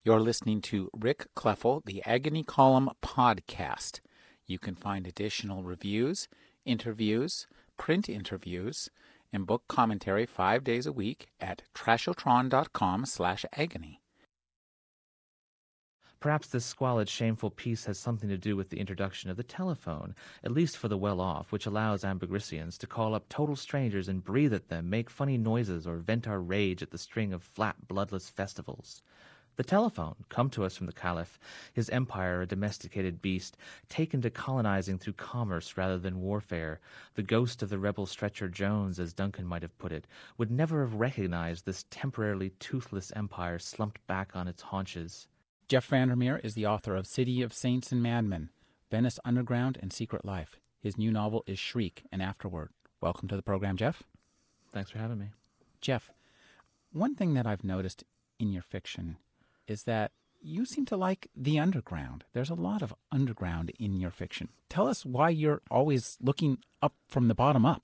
You're listening to Rick Kleffel, the Agony Column podcast. You can find additional reviews, interviews, print interviews, and book commentary 5 days a week at trashotron.com/agony. Perhaps this squalid, shameful piece has something to do with the introduction of the telephone, at least for the well-off, which allows Ambergrissians to call up total strangers and breathe at them, make funny noises, or vent our rage at the string of flat, bloodless festivals. The telephone, come to us from the Caliph, his empire a domesticated beast, taken to colonizing through commerce rather than warfare, the ghost of the rebel Stretcher Jones, as Duncan might have put it, would never have recognized this temporarily toothless empire slumped back on its haunches. Jeff Vandermeer is the author of City of Saints and Madmen, Venice Underground, and Secret Life. His new novel is Shriek and Afterward. Welcome to the program, Jeff. Thanks for having me. Jeff, one thing that I've noticed in your fiction is that you seem to like the underground. There's a lot of underground in your fiction. Tell us why you're always looking up from the bottom up.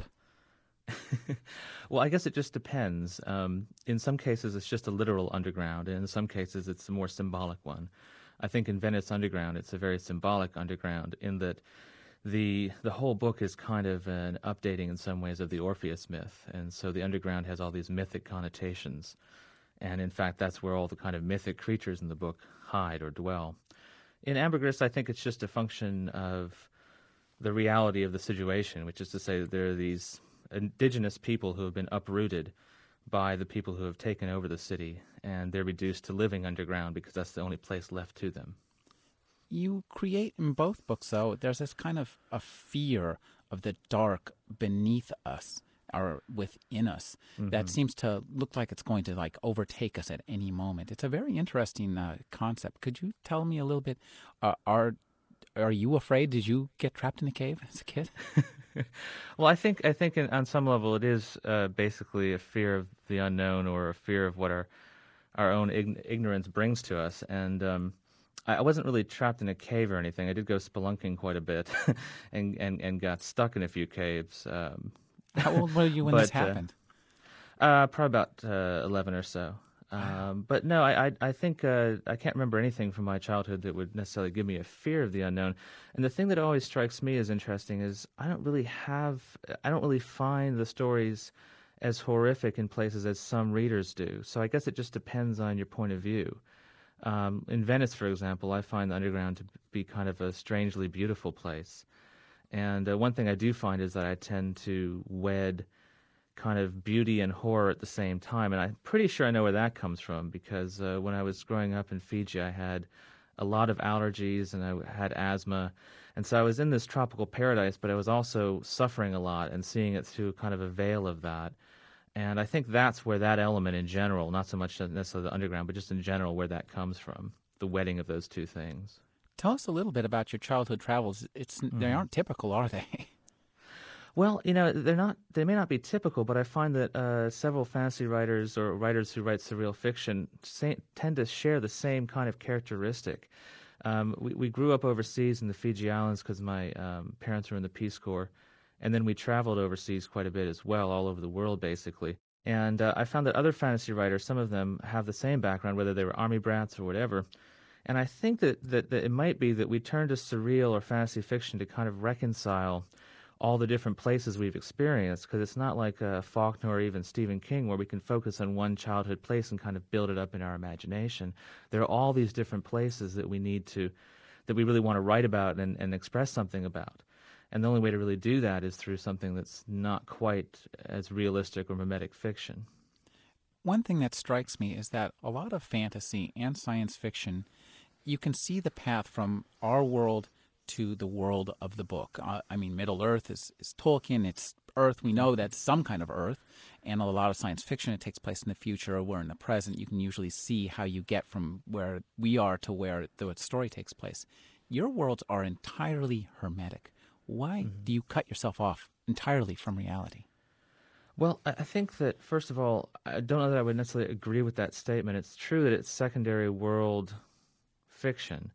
Well, I guess it just depends. In some cases, it's just a literal underground, and in some cases, it's a more symbolic one. I think in Venice Underground, it's a very symbolic underground in that the whole book is kind of an updating in some ways of the Orpheus myth, and so the underground has all these mythic connotations. And in fact, that's where all the kind of mythic creatures in the book hide or dwell. In Ambergris, I think it's just a function of the reality of the situation, which is to say that there are these indigenous people who have been uprooted by the people who have taken over the city, and they're reduced to living underground because that's the only place left to them. You create in both books, though, there's this kind of a fear of the dark beneath us or within us that Mm-hmm. seems to look like it's going to overtake us at any moment. It's a very interesting concept. Could you tell me a little bit? Are you afraid? Did you get trapped in a cave as a kid? Well, I think on some level it is basically a fear of the unknown or a fear of what our own ignorance brings to us. And I wasn't really trapped in a cave or anything. I did go spelunking quite a bit, and got stuck in a few caves. How old were you when this But happened? probably about 11 or so. Wow. But no, I think I can't remember anything from my childhood that would necessarily give me a fear of the unknown. And the thing that always strikes me as interesting is I don't really find the stories as horrific in places as some readers do. So I guess it just depends on your point of view. In Venice, for example, I find the underground to be kind of a strangely beautiful place. And one thing I do find is that I tend to wed kind of beauty and horror at the same time. And I'm pretty sure I know where that comes from because when I was growing up in Fiji, I had a lot of allergies and I had asthma. And so I was in this tropical paradise, but I was also suffering a lot and seeing it through kind of a veil of that. And I think that's where that element in general, not so much necessarily the underground, but just in general, where that comes from, the wedding of those two things. Tell us a little bit about your childhood travels. They Mm-hmm. aren't typical, are they? Well, they're not. They may not be typical, but I find that several fantasy writers or writers who write surreal fiction tend to share the same kind of characteristic. We grew up overseas in the Fiji Islands because my parents were in the Peace Corps, and then we traveled overseas quite a bit as well, all over the world basically. And I found that other fantasy writers, some of them have the same background, whether they were army brats or whatever. And I think that it might be that we turn to surreal or fantasy fiction to kind of reconcile all the different places we've experienced, because it's not like Faulkner or even Stephen King where we can focus on one childhood place and kind of build it up in our imagination. There are all these different places that we really want to write about and express something about. And the only way to really do that is through something that's not quite as realistic or mimetic fiction. One thing that strikes me is that a lot of fantasy and science fiction, you can see the path from our world to the world of the book. I mean, Middle Earth is Tolkien, it's Earth. We know that's some kind of Earth. And a lot of science fiction, it takes place in the future or we're in the present. You can usually see how you get from where we are to where the story takes place. Your worlds are entirely hermetic. Why Mhm. do you cut yourself off entirely from reality? Well, I think that, first of all, I don't know that I would necessarily agree with that statement. It's true that it's secondary world fiction,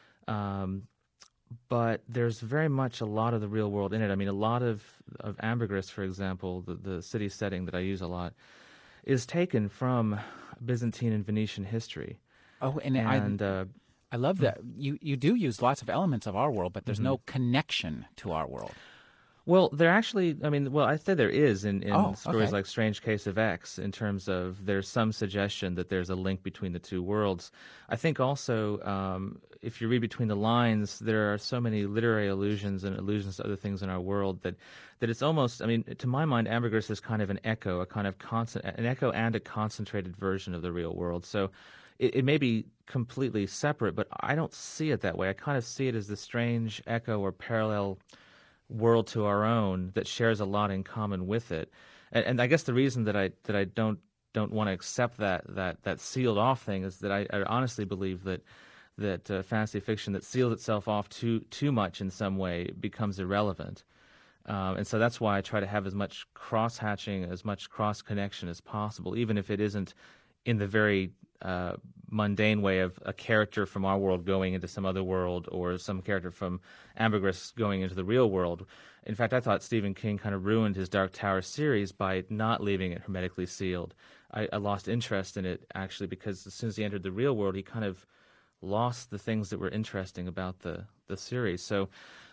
um, but there's very much a lot of the real world in it. I mean, a lot of Ambergris, for example, the city setting that I use a lot, is taken from Byzantine and Venetian history. Oh, and And I love that you do use lots of elements of our world, but there's mhm. no connection to our world. Well, there actually, I mean, well, I say there is in Oh, stories okay. like Strange Case of X, in terms of there's some suggestion that there's a link between the two worlds. I think also, if you read between the lines, there are so many literary allusions and allusions to other things in our world that it's almost, I mean, to my mind, ambergris is kind of an echo, a kind of constant, an echo and a concentrated version of the real world. So it may be completely separate, but I don't see it that way. I kind of see it as the strange echo or parallel world to our own that shares a lot in common with it. And I guess the reason that I don't want to accept that sealed off thing is that I honestly believe that fantasy fiction that seals itself off too much in some way becomes irrelevant. And so that's why I try to have as much cross hatching, as much cross connection as possible, even if it isn't in the very uh, mundane way of a character from our world going into some other world, or some character from Ambergris going into the real world. In fact, I thought Stephen King kind of ruined his Dark Tower series by not leaving it hermetically sealed. I lost interest in it, actually, because as soon as he entered the real world, he kind of lost the things that were interesting about the series. So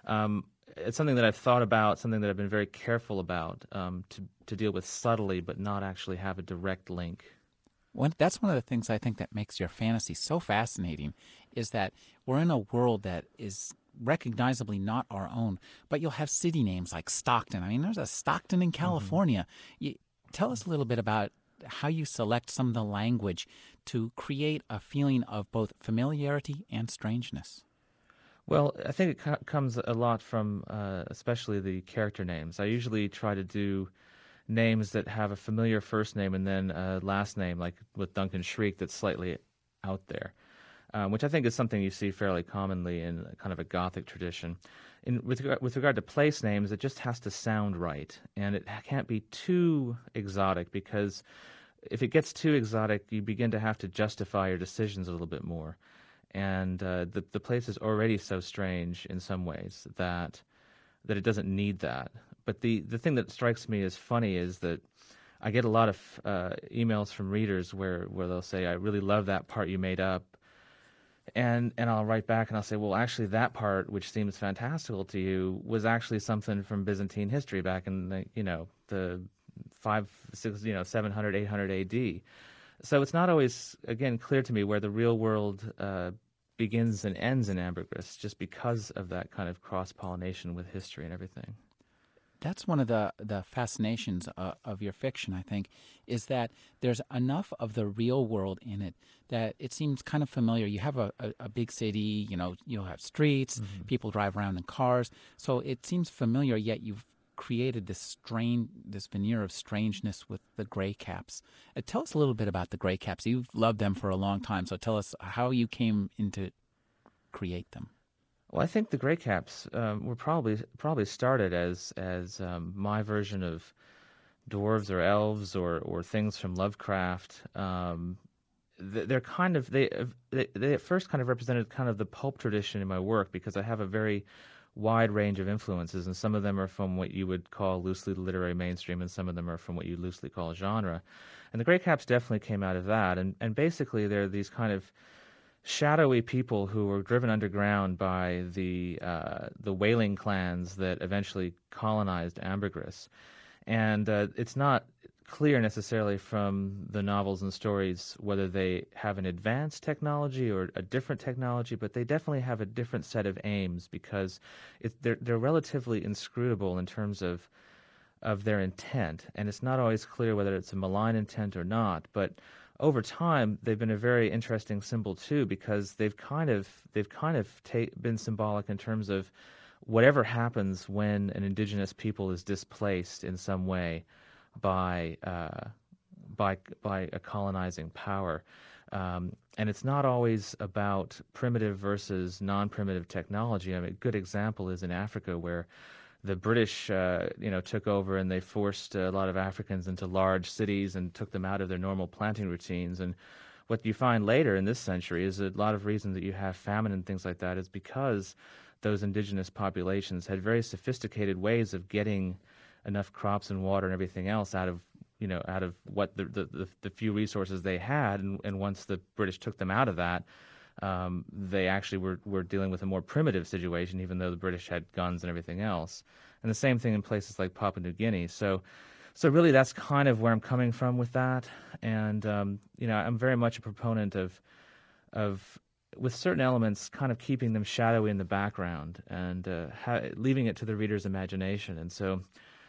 it's something that I've thought about, something that I've been very careful about, to deal with subtly, but not actually have a direct link. That's one of the things I think that makes your fantasy so fascinating is that we're in a world that is recognizably not our own, but you'll have city names like Stockton. I mean, there's a Stockton in Hmm. California. Tell us a little bit about how you select some of the language to create a feeling of both familiarity and strangeness. Well, I think it comes a lot from especially the character names. I usually try to do names that have a familiar first name and then a last name, like with Duncan Shriek, that's slightly out there, which I think is something you see fairly commonly in kind of a Gothic tradition. With regard to place names, it just has to sound right, and it can't be too exotic, because if it gets too exotic, you begin to have to justify your decisions a little bit more. And the place is already so strange in some ways that it doesn't need that. But the thing that strikes me as funny is that I get a lot of emails from readers where they'll say, "I really love that part you made up," and I'll write back and I'll say, "Well, actually, that part, which seems fantastical to you, was actually something from Byzantine history back in the five, six, 700, 800 A.D." So it's not always, again, clear to me where the real world begins and ends in ambergris, just because of that kind of cross pollination with history and everything. That's one of the fascinations of your fiction, I think, is that there's enough of the real world in it that it seems kind of familiar. You have a big city, you'll have streets, Hmm. people drive around in cars, so it seems familiar. Yet you've created this veneer of strangeness with the gray caps. Tell us a little bit about the gray caps. You've loved them for a long time, so tell us how you came into create them. Well, I think the Grey Caps were probably started as my version of dwarves or elves or things from Lovecraft. They're kind of they at first kind of represented kind of the pulp tradition in my work, because I have a very wide range of influences, and some of them are from what you would call loosely the literary mainstream, and some of them are from what you loosely call genre. And the Grey Caps definitely came out of that, and basically they're these kind of shadowy people who were driven underground by the whaling clans that eventually colonized Ambergris. And it's not clear necessarily from the novels and stories whether they have an advanced technology or a different technology, but they definitely have a different set of aims, because they're relatively inscrutable in terms of their intent, and it's not always clear whether it's a malign intent or not. But over time, they've been a very interesting symbol too, because they've been symbolic in terms of whatever happens when an indigenous people is displaced in some way by by a colonizing power. And it's not always about primitive versus non-primitive technology. I mean, a good example is in Africa, where the British, took over, and they forced a lot of Africans into large cities and took them out of their normal planting routines. And what you find later in this century is a lot of reasons that you have famine and things like that is because those indigenous populations had very sophisticated ways of getting enough crops and water and everything else out of out of what the few resources they had, and once the British took them out of that, they actually were dealing with a more primitive situation, even though the British had guns and everything else. And the same thing in places like Papua New Guinea. So really, that's kind of where I'm coming from with that. And I'm very much a proponent of with certain elements, kind of keeping them shadowy in the background and leaving it to the reader's imagination. And so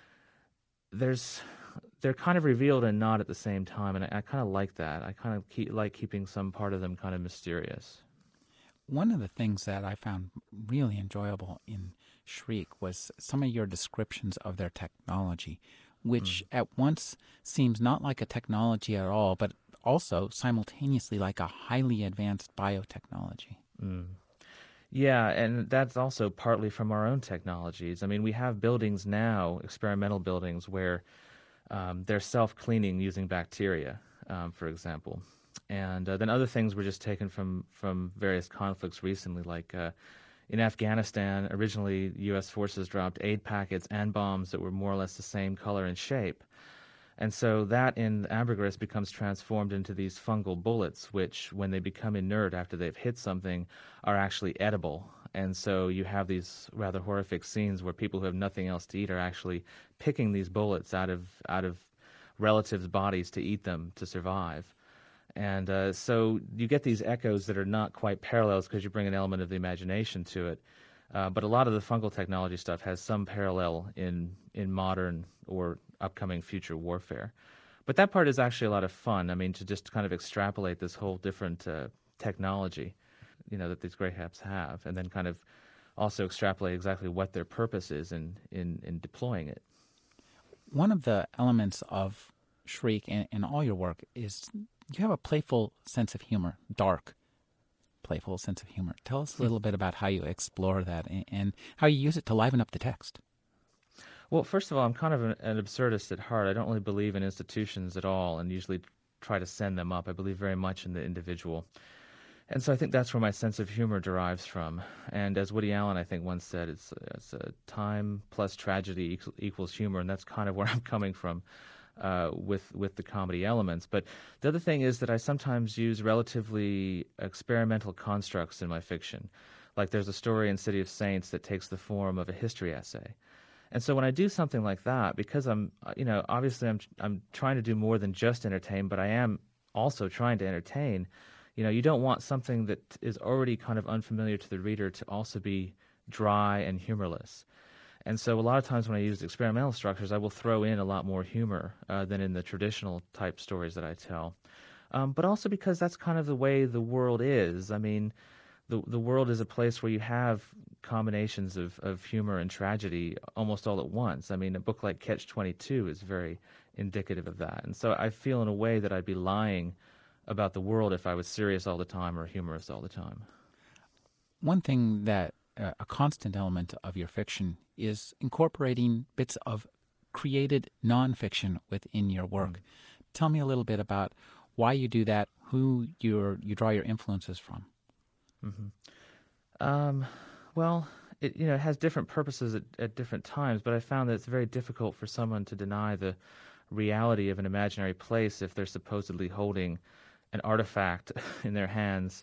there's they're kind of revealed and not at the same time, and I kind of like that. I kind of like keeping some part of them kind of mysterious. One of the things that I found really enjoyable in Shriek was some of your descriptions of their technology, which Mm. at once seems not like a technology at all, but also simultaneously like a highly advanced biotechnology. Mm. Yeah, and that's also partly from our own technologies. I mean, we have buildings now, experimental buildings, where they're self-cleaning using bacteria, for example. And then other things were just taken from various conflicts recently, like in Afghanistan, originally U.S. forces dropped aid packets and bombs that were more or less the same color and shape. And so that in ambergris becomes transformed into these fungal bullets, which, when they become inert after they've hit something, are actually edible. And so you have these rather horrific scenes where people who have nothing else to eat are actually picking these bullets out of relatives' bodies to eat them to survive. And so you get these echoes that are not quite parallels because you bring an element of the imagination to it. But a lot of the fungal technology stuff has some parallel in modern or upcoming future warfare. But that part is actually a lot of fun. I mean, to just kind of extrapolate this whole different technology, that these greycaps have, and then kind of also extrapolate exactly what their purpose is in deploying it. One of the elements of Shriek in all your work is you have a playful sense of humor, dark, playful sense of humor. Tell us a little bit about how you explore that and how you use it to liven up the text. Well, first of all, I'm kind of an absurdist at heart. I don't really believe in institutions at all and usually try to send them up. I believe very much in the individual. And so I think that's where my sense of humor derives from. And as Woody Allen, I think, once said, it's a time plus tragedy equals humor, and that's kind of where I'm coming from with the comedy elements. But the other thing is that I sometimes use relatively experimental constructs in my fiction. Like there's a story in City of Saints that takes the form of a history essay. And so when I do something like that, because obviously I'm trying to do more than just entertain, but I am also trying to entertain. You don't want something that is already kind of unfamiliar to the reader to also be dry and humorless. And so a lot of times when I use experimental structures, I will throw in a lot more humor than in the traditional type stories that I tell. But also because that's kind of the way the world is. I mean, the world is a place where you have combinations of humor and tragedy almost all at once. I mean, a book like Catch-22 is very indicative of that. And so I feel in a way that I'd be lying about the world if I was serious all the time or humorous all the time. One thing that a constant element of your fiction is incorporating bits of created nonfiction within your work. Tell me a little bit about why you do that, who you draw your influences from. Mm-hmm. Um, well, it has different purposes at different times, but I found that it's very difficult for someone to deny the reality of an imaginary place if they're supposedly holding an artifact in their hands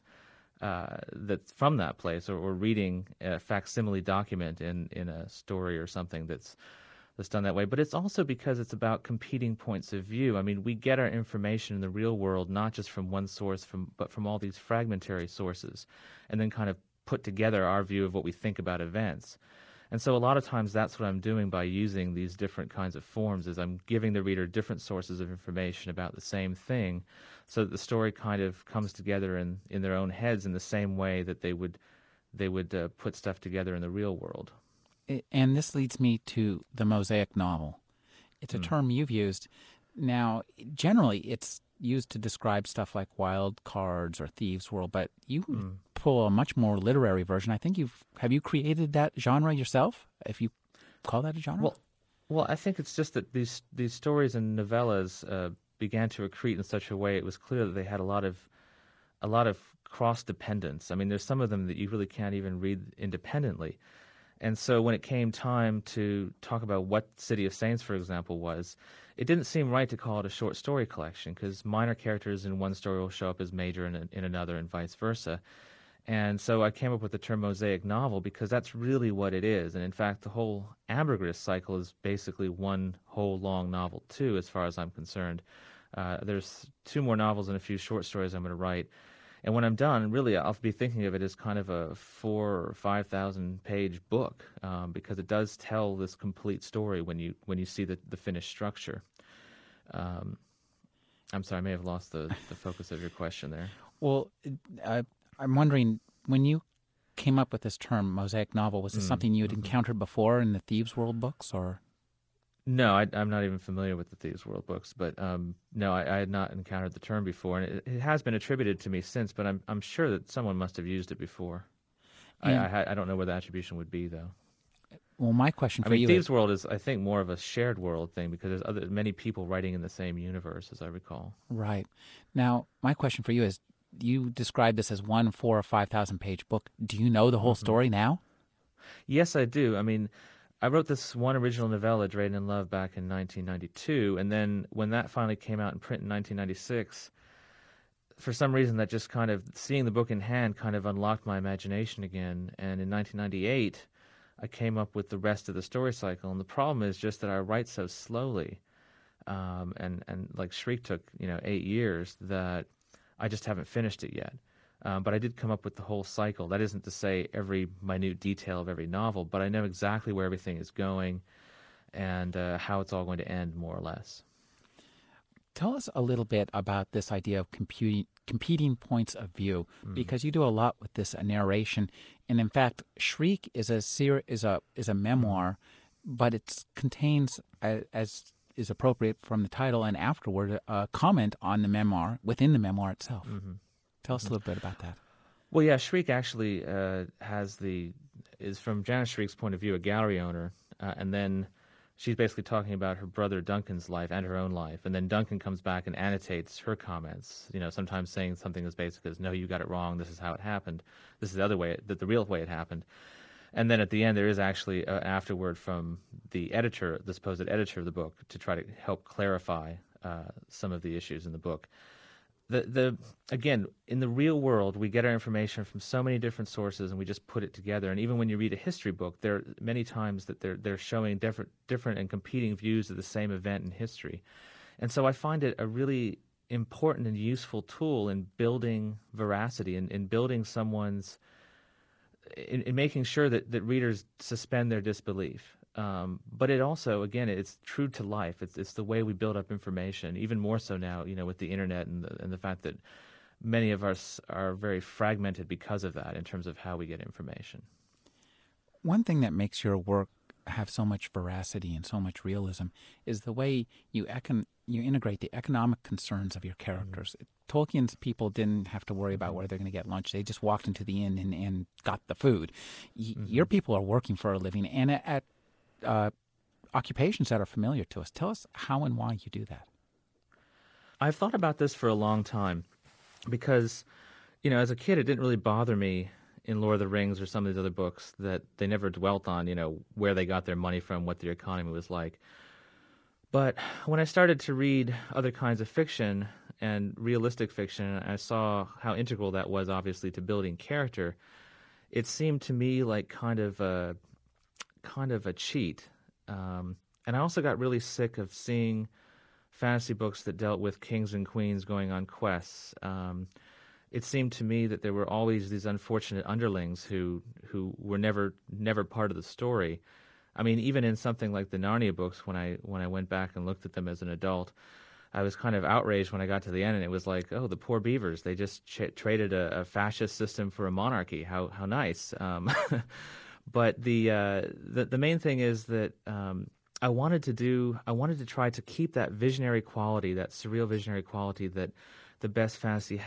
that's from that place, or reading a facsimile document in a story or something that's done that way. But it's also because it's about competing points of view. I mean, we get our information in the real world not just from one source, but from all these fragmentary sources, and then kind of put together our view of what we think about events. And so a lot of times that's what I'm doing by using these different kinds of forms is I'm giving the reader different sources of information about the same thing so that the story kind of comes together in their own heads in the same way that they would put stuff together in the real world. And this leads me to the mosaic novel. It's a Mm. term you've used. Now, generally, it's used to describe stuff like Wild Cards or Thieves' World, but you Mm. pull a much more literary version. I think you created that genre yourself, if you call that a genre? Well, well, I think it's just that these stories and novellas began to accrete in such a way it was clear that they had a lot of cross dependence. I mean, there's some of them that you really can't even read independently. And so when it came time to talk about what City of Saints, for example, was, it didn't seem right to call it a short story collection because minor characters in one story will show up as major in another and vice versa. And so I came up with the term mosaic novel because that's really what it is. And in fact, the whole Ambergris cycle is basically one whole long novel, too, as far as I'm concerned. There's two more novels and a few short stories I'm going to write. And when I'm done, really, I'll be thinking of it as kind of a 4 or 5 thousand page book because it does tell this complete story when you see the finished structure. Um, I'm sorry, I may have lost the focus of your question there. Well, uh, I'm wondering, when you came up with this term, mosaic novel, was this Mm, something you had hmm encountered before in the Thieves' World books, or? No, I'm not even familiar with the Thieves' World books, but no, I had not encountered the term before, and it has been attributed to me since. But I'm sure that someone must have used it before. And, I don't know where the attribution would be though. well, my question I for mean, you is, Thieves' World is, I think, more of a shared world thing because there's many people writing in the same universe, as I recall. right. Now, my question for you is, you described this as one 4 or 5 thousand page book. Do you know the whole hmm story now? Yes, I do. I mean, I wrote this one original novella, Drayden in Love, back in 1992, and then when that finally came out in print in 1996, for some reason that just kind of seeing the book in hand kind of unlocked my imagination again. And in 1998, I came up with the rest of the story cycle. And the problem is just that I write so slowly, and like Shriek took 8 years that I just haven't finished it yet. But I did come up with the whole cycle. That isn't to say every minute detail of every novel, but I know exactly where everything is going and how it's all going to end, more or less. Tell us a little bit about this idea of competing points of view, Mm. because you do a lot with this narration, and in fact, Shriek is a Mm. memoir, but it contains, as is appropriate from the title and afterward, a comment on the memoir within the memoir itself. hmm Tell us a hmm little bit about that. Well, yeah, Shriek actually is from Janice Shriek's point of view a gallery owner, and then she's basically talking about her brother Duncan's life and her own life, and then Duncan comes back and annotates her comments. Sometimes saying something as basic as "No, you got it wrong. This is how it happened. This is the other way, the real way it happened." And then at the end, there is actually an afterword from the editor, the supposed editor of the book, to try to help clarify some of the issues in the book. The Again, in the real world, we get our information from so many different sources and we just put it together. And even when you read a history book, there are many times that they're showing different and competing views of the same event in history. And so I find it a really important and useful tool in building veracity and in building someone's in making sure that readers suspend their disbelief. But it also, again, it's true to life. It's the way we build up information, even more so now, with the internet and the fact that many of us are very fragmented because of that in terms of how we get information. One thing that makes your work have so much veracity and so much realism is the way you integrate the economic concerns of your Mm-hmm. characters. Tolkien's people didn't have to worry about Mm-hmm. where they're going to get lunch. They just walked into the inn and got the food. Mm-hmm. Your people are working for a living and at uh, occupations that are familiar to us. Tell us how and why you do that. I've thought about this for a long time because, as a kid, it didn't really bother me in Lord of the Rings or some of these other books that they never dwelt on, where they got their money from, what their economy was like. But when I started to read other kinds of fiction and realistic fiction, I saw how integral that was, obviously, to building character. It seemed to me like kind of a cheat. And I also got really sick of seeing fantasy books that dealt with kings and queens going on quests. It seemed to me that there were always these unfortunate underlings who were never part of the story. I mean, even in something like the Narnia books, when I went back and looked at them as an adult, I was kind of outraged when I got to the end, and it was like, oh, the poor beavers, they just traded a fascist system for a monarchy. How nice. But the main thing is that I wanted to try to keep that visionary quality, that surreal visionary quality that the best fantasy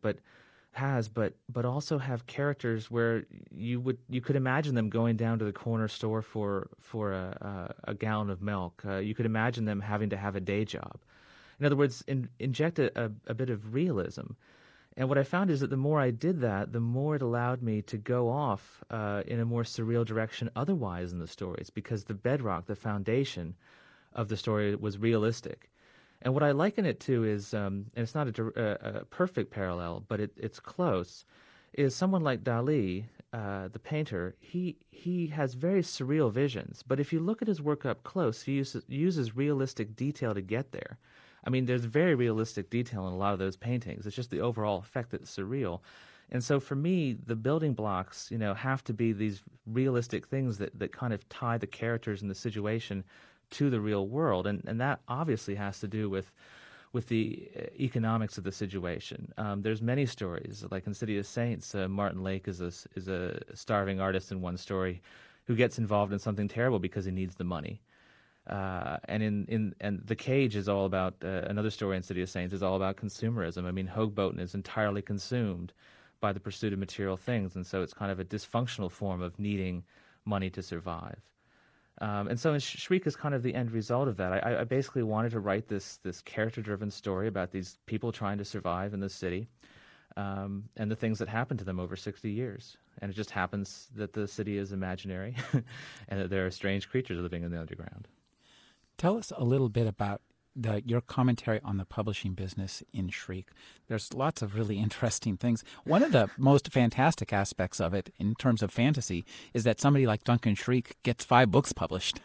but also have characters where you could imagine them going down to the corner store for a gallon of milk. You could imagine them having to have a day job. In other words, inject a bit of realism. And what I found is that the more I did that, the more it allowed me to go off in a more surreal direction otherwise in the stories, because the bedrock, the foundation of the story was realistic. And what I liken it to is, and it's not a perfect parallel, but it's close, is someone like Dali, the painter. He has very surreal visions, but if you look at his work up close, he uses realistic detail to get there. I mean, there's very realistic detail in a lot of those paintings. It's just the overall effect that's surreal. And so for me, the building blocks, have to be these realistic things that kind of tie the characters and the situation to the real world. And that obviously has to do with the economics of the situation. There's many stories, like in City of Saints, Martin Lake is a starving artist in one story who gets involved in something terrible because he needs the money. And The Cage is all about another story in City of Saints is all about consumerism. I mean, Hoagboten is entirely consumed by the pursuit of material things, and so it's kind of a dysfunctional form of needing money to survive. And so Shriek is kind of the end result of that. I basically wanted to write this character-driven story about these people trying to survive in the city, and the things that happen to them over 60 years. And it just happens that the city is imaginary and that there are strange creatures living in the underground. Tell us a little bit about your commentary on the publishing business in Shriek. There's lots of really interesting things. One of the most fantastic aspects of it, in terms of fantasy, is that somebody like Duncan Shriek gets 5 books published.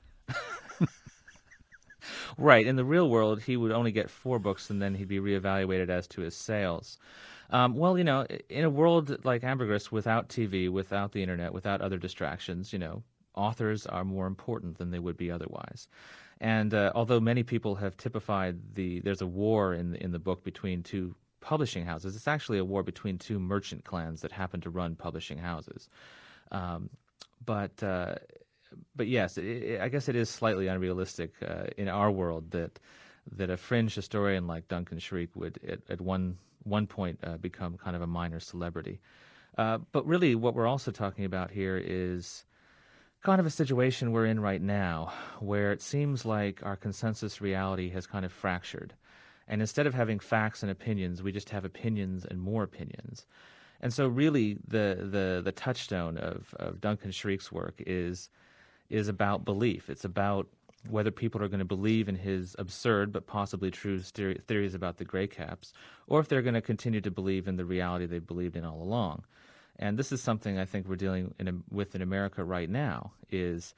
Right. In the real world, he would only get 4 books, and then he'd be reevaluated as to his sales. Well, in a world like Ambergris, without TV, without the internet, without other distractions, authors are more important than they would be otherwise. And although many people have typified there's a war in the book between two publishing houses, it's actually a war between two merchant clans that happen to run publishing houses. Um, but uh, but yes, I guess it is slightly unrealistic in our world that a fringe historian like Duncan Shriek would at one point become kind of a minor celebrity. But really, what we're also talking about here is kind of a situation we're in right now, where it seems like our consensus reality has kind of fractured. And instead of having facts and opinions, we just have opinions and more opinions. And so really the touchstone of Duncan Shriek's work is about belief. It's about whether people are going to believe in his absurd but possibly true theories about the gray caps, or if they're going to continue to believe in the reality they believed in all along. And this is something I think we're dealing with in America right now. Is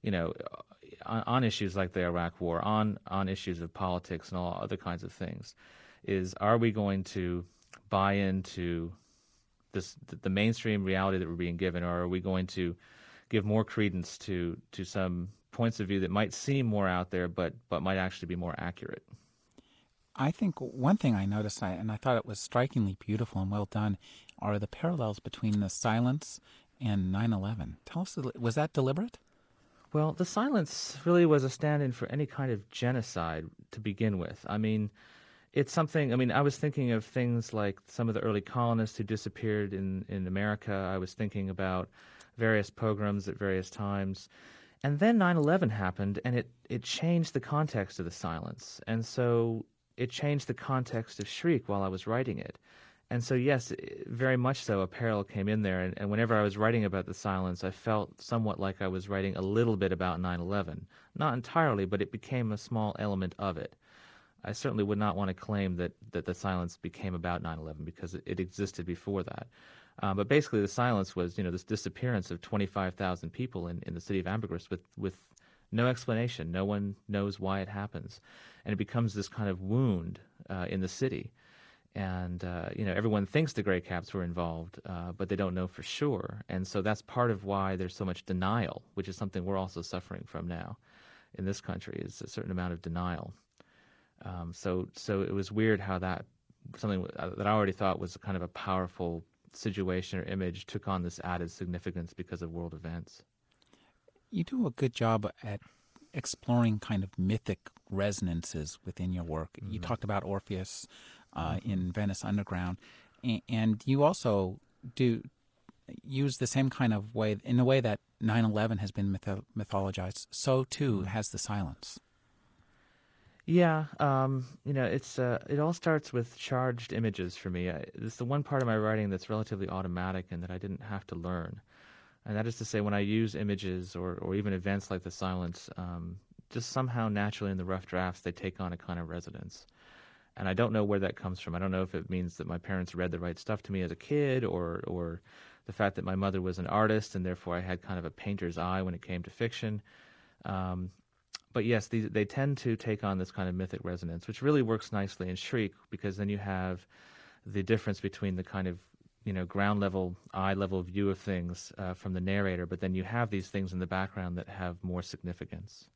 on issues like the Iraq War, on issues of politics and all other kinds of things, is are we going to buy into the mainstream reality that we're being given, or are we going to give more credence to some points of view that might seem more out there, but might actually be more accurate? I think one thing I noticed, and I thought it was strikingly beautiful and well done, are the parallels between the silence and 9/11. Tell us, was that deliberate? Well, the silence really was a stand-in for any kind of genocide to begin with. I mean, it's something. I mean, I was thinking of things like some of the early colonists who disappeared in America. I was thinking about various pogroms at various times. And then 9/11 happened, and it changed the context of the silence. And so it changed the context of Shriek while I was writing it. And so, yes, very much so, a parallel came in there. And whenever I was writing about the silence, I felt somewhat like I was writing a little bit about 9/11. Not entirely, but it became a small element of it. I certainly would not want to claim that the silence became about 9/11 because it existed before that. But basically, the silence was, this disappearance of 25,000 people in the city of Ambergris with no explanation. No one knows why it happens. And it becomes this kind of wound in the city. And, everyone thinks the Grey Caps were involved, but they don't know for sure. And so that's part of why there's so much denial, which is something we're also suffering from now in this country, is a certain amount of denial. So it was weird how that something that I already thought was kind of a powerful situation or image took on this added significance because of world events. You do a good job at exploring kind of mythic resonances within your work. You Mm-hmm. talked about Orpheus Mm-hmm. in Venice Underground, and you also do use the same kind of way, in the way that 9/11 has been mythologized. So too Mm. has the silence. Yeah, it all starts with charged images for me. It's the one part of my writing that's relatively automatic and that I didn't have to learn. And that is to say, when I use images or even events like the silence, just somehow naturally in the rough drafts, they take on a kind of resonance. And I don't know where that comes from. I don't know if it means that my parents read the right stuff to me as a kid, or the fact that my mother was an artist and therefore I had kind of a painter's eye when it came to fiction. Um, but yes, they tend to take on this kind of mythic resonance, which really works nicely in Shriek because then you have the difference between the kind of ground level, eye level view of things from the narrator, but then you have these things in the background that have more significance.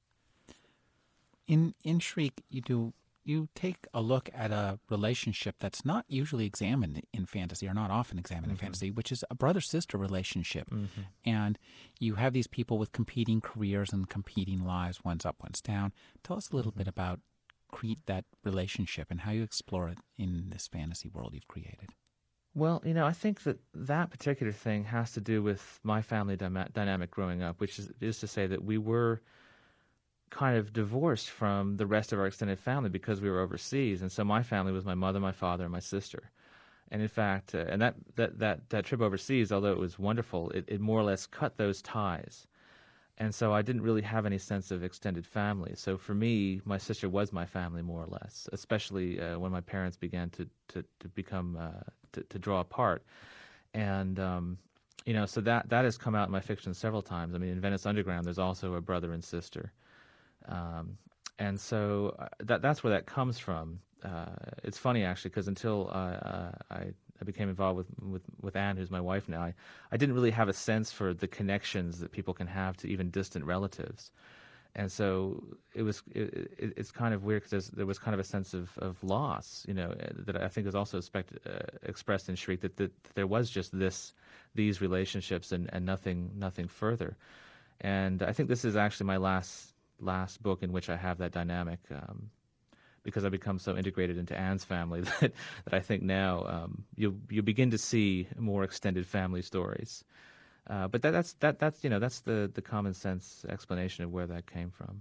In Shriek, you take a look at a relationship that's not usually examined in fantasy, or not often examined in Hmm. fantasy, which is a brother sister relationship. Hmm. And you have these people with competing careers and competing lives, one's up, one's down. Tell us a little Hmm. bit about that relationship and how you explore it in this fantasy world you've created. Well, I think that that particular thing has to do with my family dynamic growing up, which is to say that we were kind of divorced from the rest of our extended family because we were overseas, and so my family was my mother, my father, and my sister. And in fact, and that trip overseas, although it was wonderful, it more or less cut those ties. And so I didn't really have any sense of extended family. So for me, my sister was my family more or less, especially when my parents began to become to draw apart. And so that has come out in my fiction several times. I mean, in Venice Underground, there's also a brother and sister, um, and so that's where that comes from. It's funny actually because until I became involved with Anne, who's my wife now, I didn't really have a sense for the connections that people can have to even distant relatives. And so it's kind of weird because there was kind of a sense of loss, that I think is also expressed in Shriek, that there was just these relationships and nothing further. And I think this is actually my last book in which I have that dynamic, because I become so integrated into Anne's family that I think now you begin to see more extended family stories. But that's the common sense explanation of where that came from.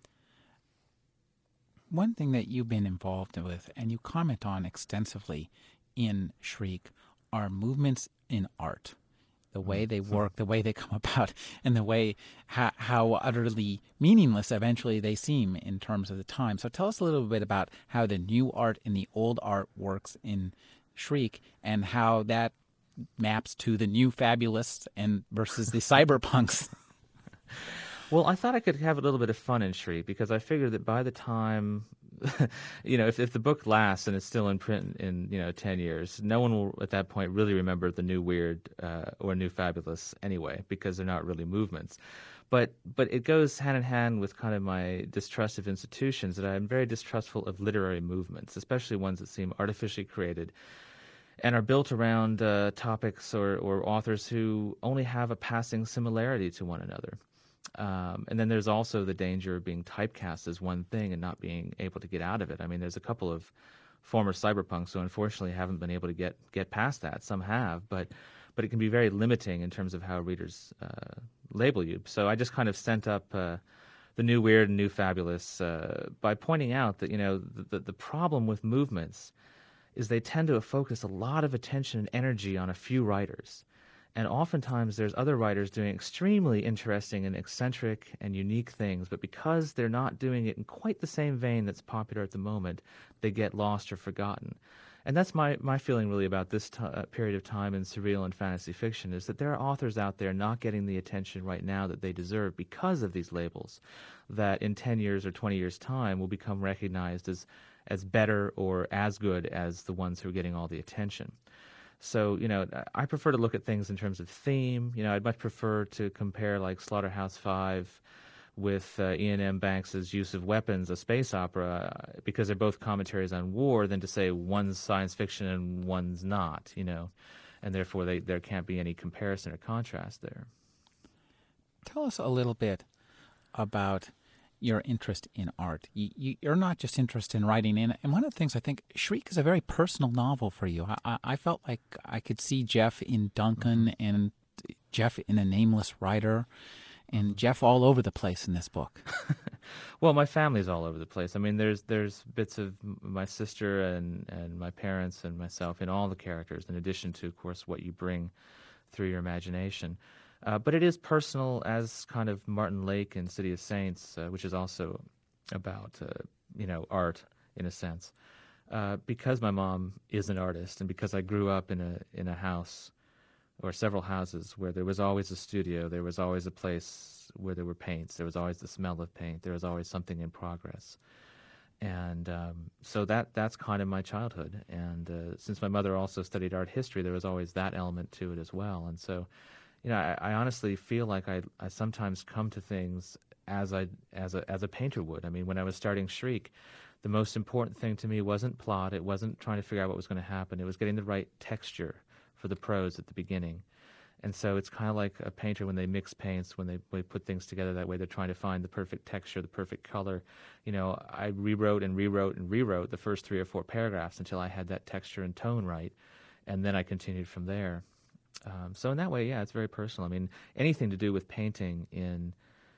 One thing that you've been involved with and you comment on extensively in Shriek are movements in art, the way they Mm. work, the way they come about, and the way how utterly meaningless eventually they seem in terms of the time. So tell us a little bit about how the new art and the old art works in Shriek and how that maps to the new fabulists and versus the cyberpunks. Well, I thought I could have a little bit of fun in Shri because I figured that by the time, if the book lasts and it's still in print in 10 years, no one will at that point really remember the new weird or new fabulous anyway because they're not really movements. But it goes hand in hand with kind of my distrust of institutions, that I'm very distrustful of literary movements, especially ones that seem artificially created and are built around topics or authors who only have a passing similarity to one another. And then there's also the danger of being typecast as one thing and not being able to get out of it. I mean, there's a couple of former cyberpunks who unfortunately haven't been able to get past that. Some have, but it can be very limiting in terms of how readers label you. So I just kind of sent up the new weird and new fabulous by pointing out that the problem with movements is they tend to focus a lot of attention and energy on a few writers. And oftentimes there's other writers doing extremely interesting and eccentric and unique things, but because they're not doing it in quite the same vein that's popular at the moment, they get lost or forgotten. And that's my feeling really about this period of time in surreal and fantasy fiction, is that there are authors out there not getting the attention right now that they deserve because of these labels, that in 10 years or 20 years' time will become recognized as better or as good as the ones who are getting all the attention. So, I prefer to look at things in terms of theme. I'd much prefer to compare like Slaughterhouse-Five with Ian M. Banks's Use of Weapons, a space opera, because they're both commentaries on war, than to say one's science fiction and one's not, and therefore there can't be any comparison or contrast there. Tell us a little bit about your interest in art. You're not just interested in writing, and one of the things I think Shriek is a very personal novel for you. I felt like I could see Jeff in Hmm. Duncan and Jeff in A Nameless Writer. and Jeff all over the place in this book. Well, my family's all over the place. I mean, there's bits of my sister and my parents and myself in all the characters, in addition to, of course, what you bring through your imagination. But it is personal, as kind of Martin Lake in City of Saints, which is also about art in a sense. Because my mom is an artist, and because I grew up in a house or several houses where there was always a studio, there was always a place where there were paints, there was always the smell of paint, there was always something in progress. And so that's kind of my childhood. And since my mother also studied art history, there was always that element to it as well. And so, I honestly feel like I sometimes come to things as a painter would. I mean, when I was starting Shriek, the most important thing to me wasn't plot. It wasn't trying to figure out what was going to happen. It was getting the right texture for the prose at the beginning. And so it's kind of like a painter when they mix paints, when they put things together that way, they're trying to find the perfect texture, the perfect color. I rewrote and rewrote and rewrote the first 3 or 4 paragraphs until I had that texture and tone right, and then I continued from there. So in that way, yeah, it's very personal. I mean, anything to do with painting in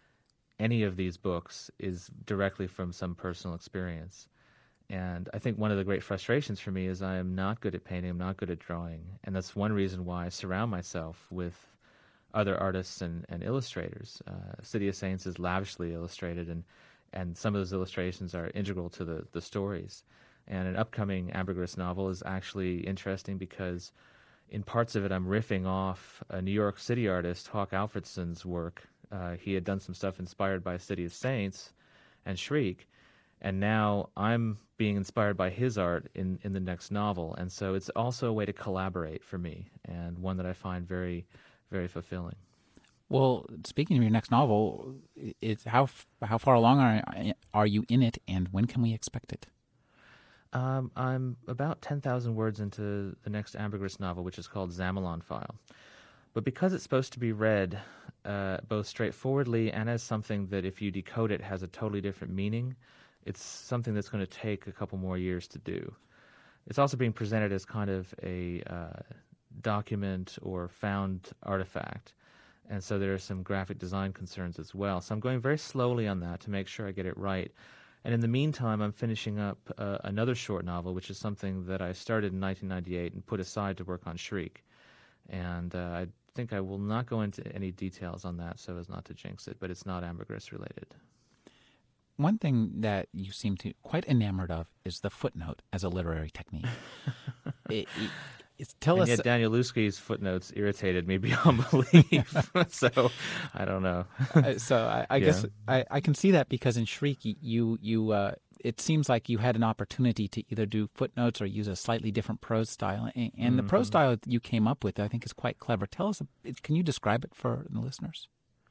any of these books is directly from some personal experience. And I think one of the great frustrations for me is I am not good at painting, I'm not good at drawing. And that's one reason why I surround myself with other artists and illustrators. City of Saints is lavishly illustrated, and some of those illustrations are integral to the stories. And an upcoming Ambergris novel is actually interesting because in parts of it I'm riffing off a New York City artist, Hawk Alfredson's work. He had done some stuff inspired by City of Saints and Shriek, and now I'm being inspired by his art in the next novel. And so it's also a way to collaborate for me, and one that I find very, very fulfilling. Well, speaking of your next novel, it's how far along are you in it, and when can we expect it? I'm about 10,000 words into the next Ambergris novel, which is called Zamalon File. But because it's supposed to be read both straightforwardly and as something that, if you decode it, has a totally different meaning, it's something that's going to take a couple more years to do. It's also being presented as kind of a document or found artifact. And so there are some graphic design concerns as well. So I'm going very slowly on that to make sure I get it right. And in the meantime, I'm finishing up another short novel, which is something that I started in 1998 and put aside to work on Shriek. And I think I will not go into any details on that so as not to jinx it, but it's not ambergris related. One thing that you seem to quite enamored of is the footnote as a literary technique. It, it, Tell And us. yet Daniel Lusky's footnotes irritated me beyond belief. So I don't know. I Yeah. guess I can see that because in Shriek, it seems like you had an opportunity to either do footnotes or use a slightly different prose style. And the prose Hmm. style you came up with, I think, is quite clever. Tell us, can you describe it for the listeners?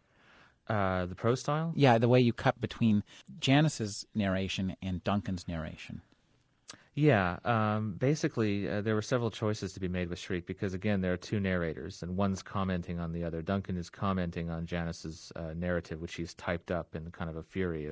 The prose style? Yeah, the way you cut between Janice's narration and Duncan's narration. Yeah, basically, there were several choices to be made with Shriek because, again, there are two narrators, and one's commenting on the other. Duncan is commenting on Janice's narrative, which he's typed up in kind of a fury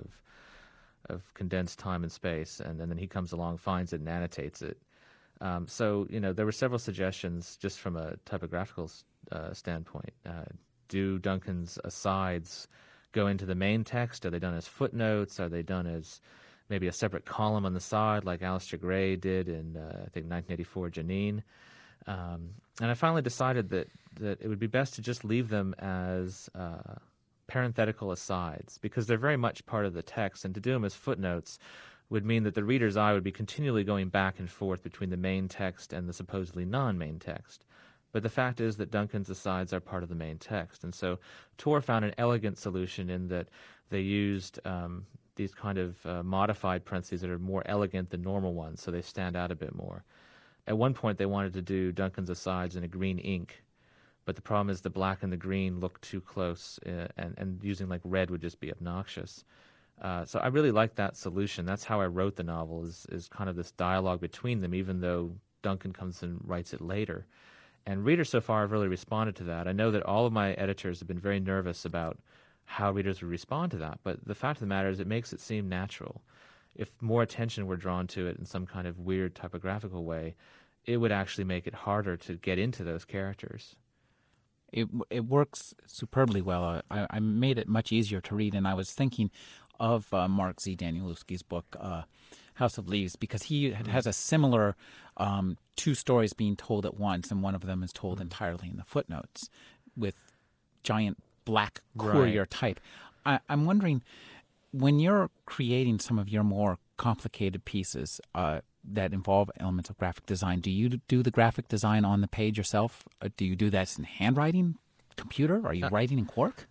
of condensed time and space, and then he comes along, finds it, and annotates it. So, there were several suggestions just from a typographical standpoint. Do Duncan's asides go into the main text? Are they done as footnotes? Are they done as maybe a separate column on the side, like Alistair Gray did in, I think, 1984 Janine? And I finally decided that it would be best to just leave them as parenthetical asides, because they're very much part of the text, and to do them as footnotes would mean that the reader's eye would be continually going back and forth between the main text and the supposedly non-main text. But the fact is that Duncan's asides are part of the main text. And so Tor found an elegant solution in that they used these kind of modified parentheses that are more elegant than normal ones, so they stand out a bit more. At one point, they wanted to do Duncan's asides in a green ink, but the problem is the black and the green look too close, and using like red would just be obnoxious. So I really like that solution. That's how I wrote the novel, is kind of this dialogue between them, even though Duncan comes and writes it later. And readers so far have really responded to that. I know that all of my editors have been very nervous about how readers would respond to that, but the fact of the matter is it makes it seem natural. If more attention were drawn to it in some kind of weird typographical way, it would actually make it harder to get into those characters. It works superbly well. I made it much easier to read, and I was thinking of Mark Z. Danielewski's book, House of Leaves, because he Mm, has a similar two stories being told at once, and one of them is told mm. entirely in the footnotes with giant black Right. courier type. I'm wondering, when you're creating some of your more complicated pieces that involve elements of graphic design, do you do the graphic design on the page yourself? Do you do that in handwriting, computer? Are you writing in Quark?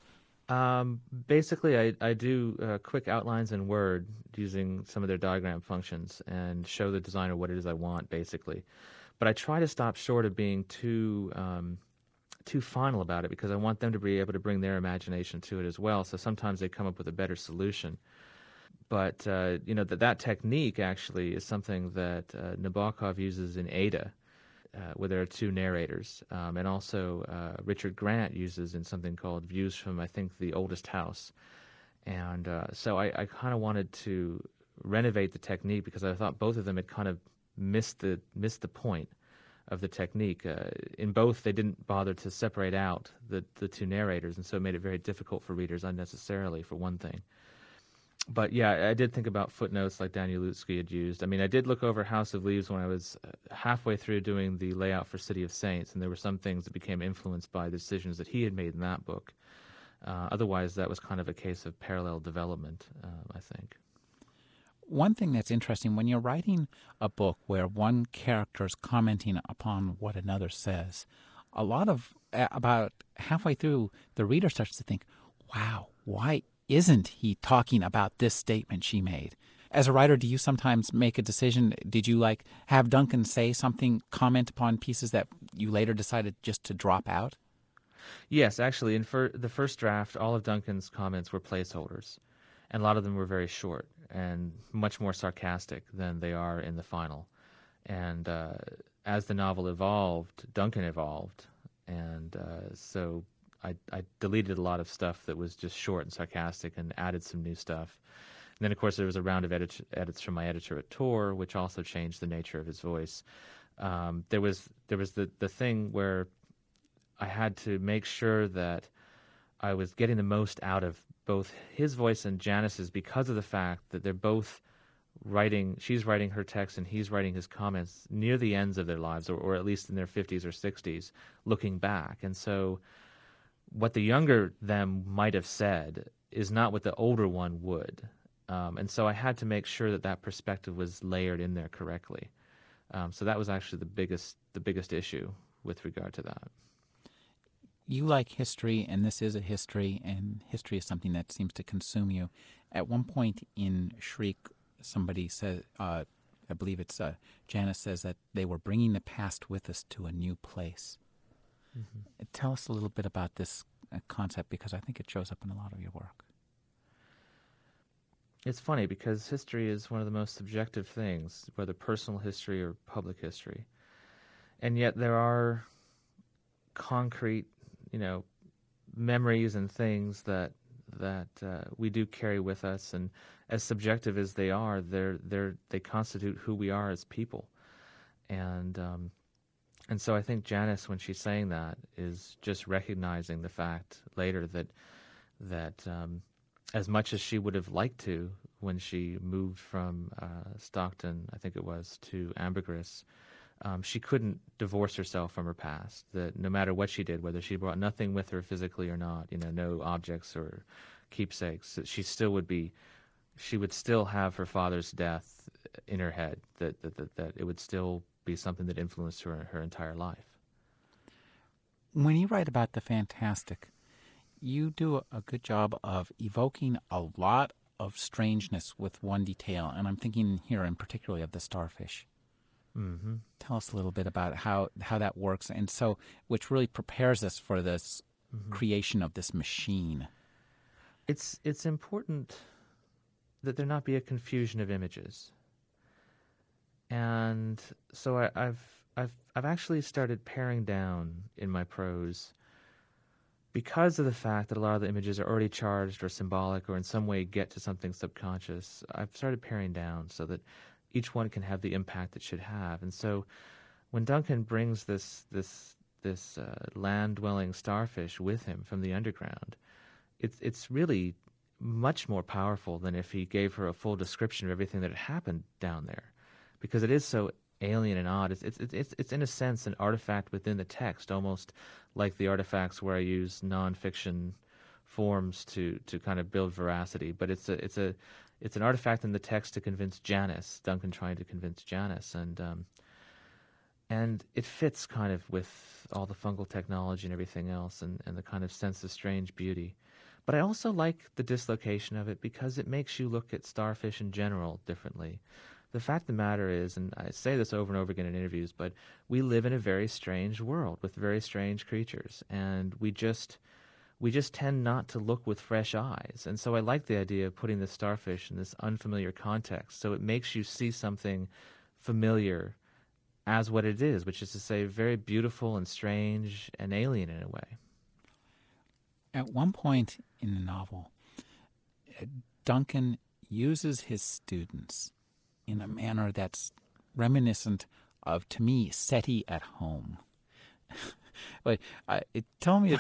Basically, I do quick outlines in Word using some of their diagram functions and show the designer what it is I want, basically. But I try to stop short of being too final about it because I want them to be able to bring their imagination to it as well. So sometimes they come up with a better solution. But that technique actually is something that Nabokov uses in Ada, where there are two narrators, and also Richard Grant uses in something called Views from, I think, the Oldest House. And so I kind of wanted to renovate the technique because I thought both of them had kind of missed the point of the technique. In both, they didn't bother to separate out the two narrators, and so it made it very difficult for readers unnecessarily, for one thing. But yeah, I did think about footnotes like Daniel Lutsky had used. I mean, I did look over House of Leaves when I was halfway through doing the layout for City of Saints, and there were some things that became influenced by the decisions that he had made in that book. Otherwise, that was kind of a case of parallel development, I think. One thing that's interesting when you're writing a book where one character is commenting upon what another says, a lot of about halfway through, the reader starts to think, wow, why isn't he talking about this statement she made? As a writer, do you sometimes make a decision? Did you like have Duncan say something, comment upon pieces that you later decided just to drop out? Yes, actually, in the first draft, all of Duncan's comments were placeholders, and a lot of them were very short and much more sarcastic than they are in the final. And as the novel evolved, Duncan evolved, and so I deleted a lot of stuff that was just short and sarcastic and added some new stuff. And then, of course, there was a round of edits from my editor at Tor, which also changed the nature of his voice. There was the thing where I had to make sure that I was getting the most out of both his voice and Janice's because of the fact that they're both she's writing her text and he's writing his comments near the ends of their lives, or at least in their 50s or 60s, looking back. And so what the younger them might have said is not what the older one would. And so I had to make sure that that perspective was layered in there correctly. So that was actually the biggest issue with regard to that. You like history, and this is a history, and history is something that seems to consume you. At one point in Shriek, somebody says, I believe it's Janice says that they were bringing the past with us to a new place. Mhm. Tell us a little bit about this concept because I think it shows up in a lot of your work. It's funny because history is one of the most subjective things, whether personal history or public history. And yet there are concrete, you know, memories and things that we do carry with us, and as subjective as they are, they constitute who we are as people. And and so I think Janice, when she's saying that, is just recognizing the fact later that as much as she would have liked to when she moved from Stockton, I think it was, to Ambergris, she couldn't divorce herself from her past. That no matter what she did, whether she brought nothing with her physically or not, no objects or keepsakes, that she would still have her father's death in her head. That it would still be something that influenced her entire life. When you write about the fantastic, you do a good job of evoking a lot of strangeness with one detail, and I'm thinking here in particularly of the starfish. Hmm. Tell us a little bit about how that works, and so which really prepares us for this Hmm. creation of this machine. It's important that there not be a confusion of images. And so I've actually started paring down in my prose because of the fact that a lot of the images are already charged or symbolic or in some way get to something subconscious. I've started paring down so that each one can have the impact it should have. And so when Duncan brings this land-dwelling starfish with him from the underground. It's really much more powerful than if he gave her a full description of everything that had happened down there, because it is so alien and odd. It's in a sense an artifact within the text, almost like the artifacts where I use nonfiction forms to kind of build veracity. But it's an artifact in the text to convince Janice, Duncan trying to convince Janice, and it fits kind of with all the fungal technology and everything else, and the kind of sense of strange beauty. But I also like the dislocation of it because it makes you look at starfish in general differently. The fact of the matter is, and I say this over and over again in interviews, but we live in a very strange world with very strange creatures, and we just tend not to look with fresh eyes. And so I like the idea of putting the starfish in this unfamiliar context, so it makes you see something familiar as what it is, which is to say, very beautiful and strange and alien in a way. At one point in the novel, Duncan uses his students in a manner that's reminiscent of, to me, SETI at home. Like, tell me,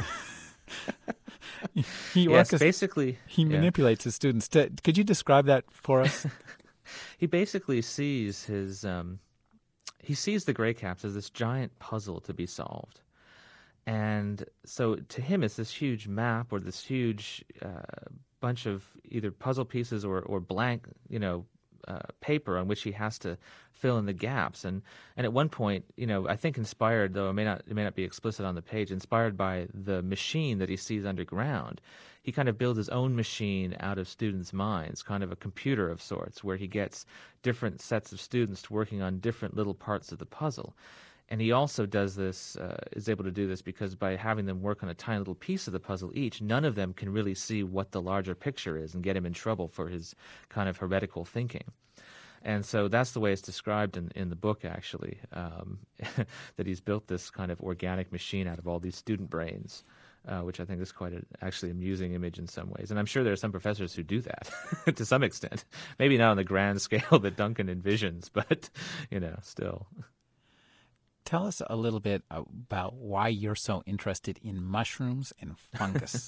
he Yes, basically, he yeah. manipulates his students. Could you describe that for us? He basically sees he sees the gray caps as this giant puzzle to be solved. And so to him, it's this huge map or this huge bunch of either puzzle pieces or blank, paper on which he has to fill in the gaps. And at one point, I think inspired, though it may not be explicit on the page, inspired by the machine that he sees underground. He kind of builds his own machine out of students' minds, kind of a computer of sorts, where he gets different sets of students working on different little parts of the puzzle. And he also does this, is able to do this because by having them work on a tiny little piece of the puzzle each, none of them can really see what the larger picture is and get him in trouble for his kind of heretical thinking. And so that's the way it's described in the book, actually, that he's built this kind of organic machine out of all these student brains, which I think is quite an actually amusing image in some ways. And I'm sure there are some professors who do that to some extent. Maybe not on the grand scale that Duncan envisions, but, still. Tell us a little bit about why you're so interested in mushrooms and fungus.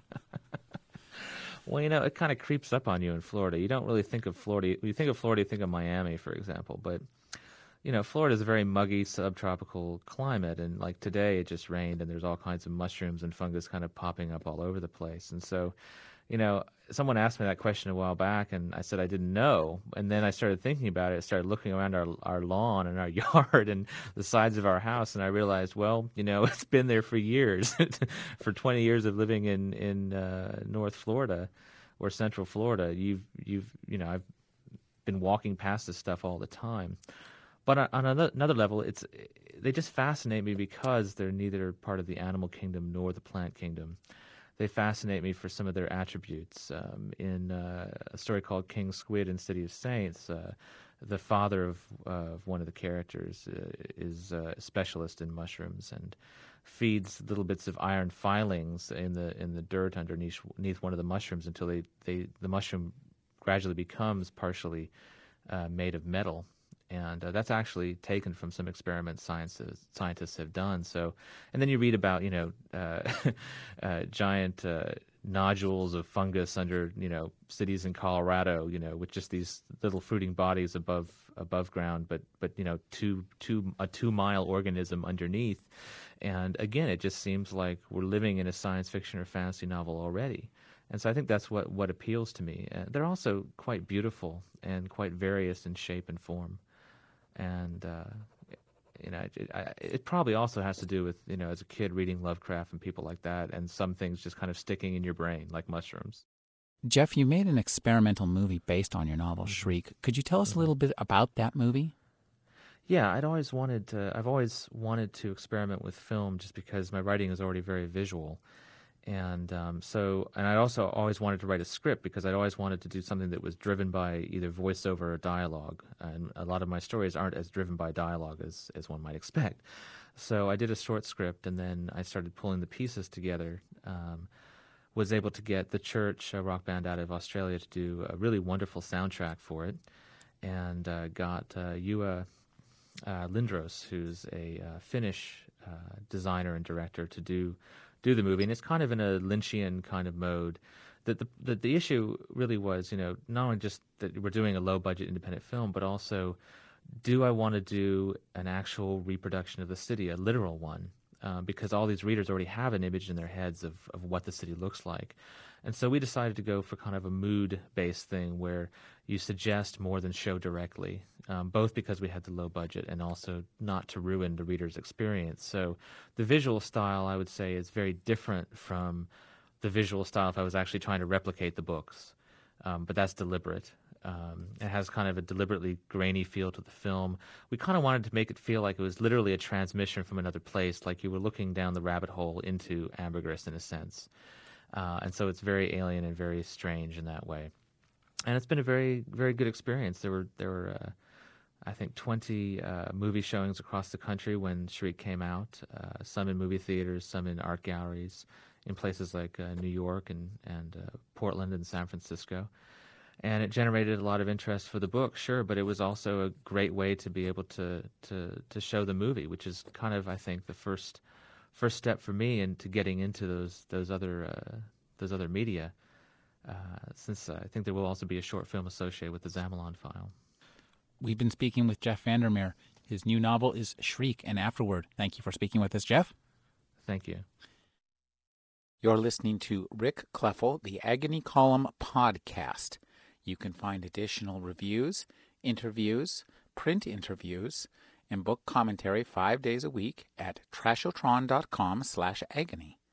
Well, it kind of creeps up on you in Florida. You don't really think of Florida. When you think of Florida, you think of Miami, for example. But, Florida is a very muggy subtropical climate. And like today, it just rained and there's all kinds of mushrooms and fungus kind of popping up all over the place. And so, you know, someone asked me that question a while back, and I said I didn't know. And then I started thinking about it. I started looking around our lawn and our yard and the sides of our house, and I realized, well, it's been there for years, for 20 years of living in North Florida or Central Florida. I've been walking past this stuff all the time. But on another level, they just fascinate me because they're neither part of the animal kingdom nor the plant kingdom. They fascinate me for some of their attributes. In a story called King Squid in City of Saints, the father of one of the characters is a specialist in mushrooms and feeds little bits of iron filings in the dirt underneath one of the mushrooms until the mushroom gradually becomes partially made of metal. And that's actually taken from some experiments scientists have done. So, and then you read about giant nodules of fungus under cities in Colorado, with just these little fruiting bodies above ground, but a 2 mile organism underneath. And again, it just seems like we're living in a science fiction or fantasy novel already. And so I think that's what appeals to me. They're also quite beautiful and quite various in shape and form. And it probably also has to do with as a kid reading Lovecraft and people like that, and some things just kind of sticking in your brain like mushrooms. Jeff, you made an experimental movie based on your novel Hmm. Shriek. Could you tell us a Hmm. little bit about that movie? Yeah, I've always wanted to experiment with film just because my writing is already very visual. And I also always wanted to write a script because I'd always wanted to do something that was driven by either voiceover or dialogue. And a lot of my stories aren't as driven by dialogue as one might expect. So I did a short script, and then I started pulling the pieces together. Was able to get The Church, a rock band out of Australia, to do a really wonderful soundtrack for it, and got Juha Lindros, who's a Finnish designer and director to do the movie, and it's kind of in a Lynchian kind of mode. The issue really was, not only just that we're doing a low budget independent film, but also, do I want to do an actual reproduction of the city, a literal one? Because all these readers already have an image in their heads of what the city looks like. And so we decided to go for kind of a mood-based thing where you suggest more than show directly, both because we had the low budget and also not to ruin the reader's experience. So the visual style, I would say, is very different from the visual style if I was actually trying to replicate the books. But that's deliberate. It has kind of a deliberately grainy feel to the film. We kind of wanted to make it feel like it was literally a transmission from another place, like you were looking down the rabbit hole into Ambergris in a sense. And so it's very alien and very strange in that way. And it's been a very, very good experience. There were I think 20 movie showings across the country when Shriek came out. Some in movie theaters, some in art galleries, in places like New York and Portland and San Francisco. And it generated a lot of interest for the book, sure, but it was also a great way to be able to show the movie, which is kind of, I think, the first step for me into getting into those other media. Since I think there will also be a short film associated with the Zamalon file. We've been speaking with Jeff Vandermeer. His new novel is Shriek and Afterward. Thank you for speaking with us, Jeff. Thank you. You're listening to Rick Kleffel, the Agony Column podcast. You can find additional reviews, interviews, print interviews, and book commentary 5 days a week at trashotron.com/agony.